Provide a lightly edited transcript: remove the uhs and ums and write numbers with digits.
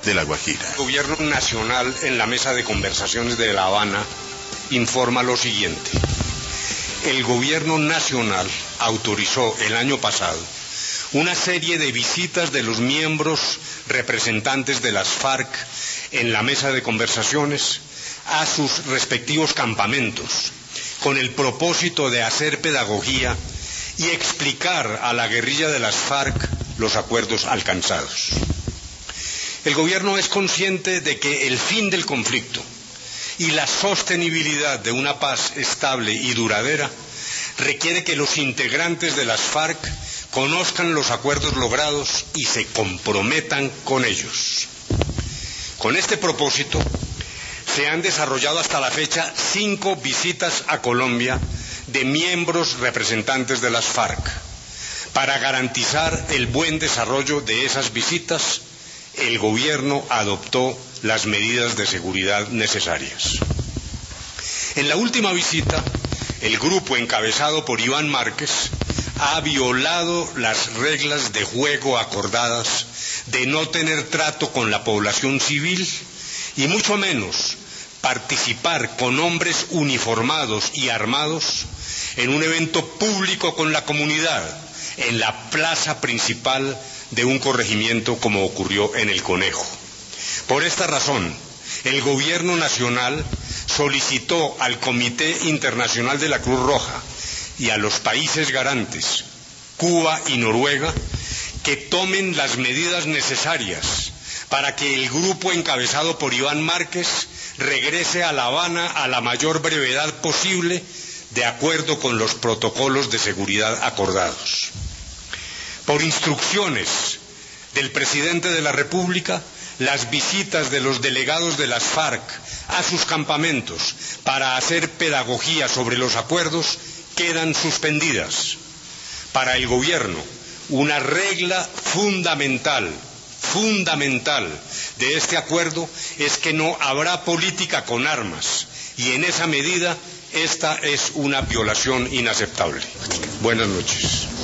de La Guajira. El Gobierno Nacional, en la mesa de conversaciones de La Habana, informa lo siguiente. El Gobierno Nacional autorizó el año pasado una serie de visitas de los miembros representantes de las FARC en la mesa de conversaciones a sus respectivos campamentos, con el propósito de hacer pedagogía y explicar a la guerrilla de las FARC los acuerdos alcanzados. El gobierno es consciente de que el fin del conflicto y la sostenibilidad de una paz estable y duradera requiere que los integrantes de las FARC conozcan los acuerdos logrados y se comprometan con ellos. Con este propósito, se han desarrollado hasta la fecha 5 visitas a Colombia de miembros representantes de las FARC. Para garantizar el buen desarrollo de esas visitas, el gobierno adoptó las medidas de seguridad necesarias. En la última visita, el grupo encabezado por Iván Márquez ha violado las reglas de juego acordadas de no tener trato con la población civil y mucho menos participar con hombres uniformados y armados en un evento público con la comunidad, en la plaza principal de un corregimiento como ocurrió en El Conejo. Por esta razón, el Gobierno Nacional solicitó al Comité Internacional de la Cruz Roja y a los países garantes, Cuba y Noruega, que tomen las medidas necesarias para que el grupo encabezado por Iván Márquez regrese a La Habana a la mayor brevedad posible, de acuerdo con los protocolos de seguridad acordados. Por instrucciones del presidente de la República, las visitas de los delegados de las FARC a sus campamentos para hacer pedagogía sobre los acuerdos quedan suspendidas. Para el gobierno, una regla fundamental de este acuerdo es que no habrá política con armas, y en esa medida esta es una violación inaceptable. Buenas noches.